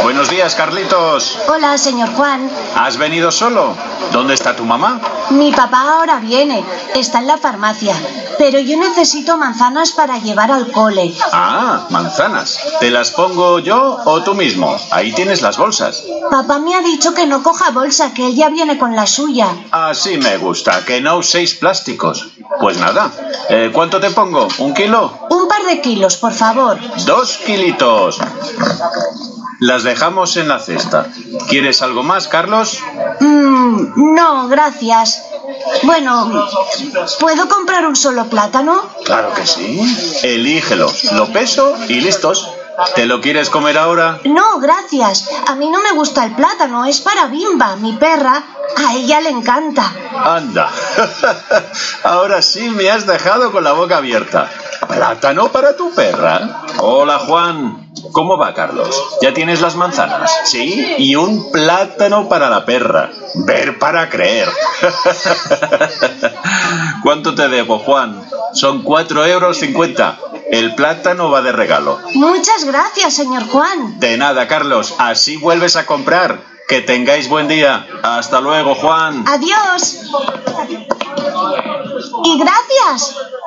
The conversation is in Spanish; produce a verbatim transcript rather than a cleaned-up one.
Buenos días, Carlitos. Hola, señor Juan. ¿Has venido solo? ¿Dónde está tu mamá? Mi papá ahora viene. Está en la farmacia. Pero yo necesito manzanas para llevar al cole. Ah, manzanas. ¿Te las pongo yo o tú mismo? Ahí tienes las bolsas. Papá me ha dicho que no coja bolsa, que él ya viene con la suya. Así me gusta, que no uséis plásticos. Pues nada. Eh, ¿Cuánto te pongo? ¿Un kilo? Un par de kilos, por favor. Dos kilitos. Las dejamos en la cesta. ¿Quieres algo más, Carlos? Mm, no, gracias. Bueno, ¿puedo comprar un solo plátano? Claro que sí. Elígelo, lo peso y listos. ¿Te lo quieres comer ahora? No, gracias. A mí no me gusta el plátano, es para Bimba, mi perra. A ella le encanta. Anda. Ahora sí me has dejado con la boca abierta. ¿Plátano para tu perra? Hola, Juan. ¿Cómo va, Carlos? ¿Ya tienes las manzanas? Sí, y un plátano para la perra. Ver para creer. ¿Cuánto te debo, Juan? Son cuatro euros cincuenta. El plátano va de regalo. Muchas gracias, señor Juan. De nada, Carlos. Así vuelves a comprar. Que tengáis buen día. Hasta luego, Juan. Adiós. Y gracias.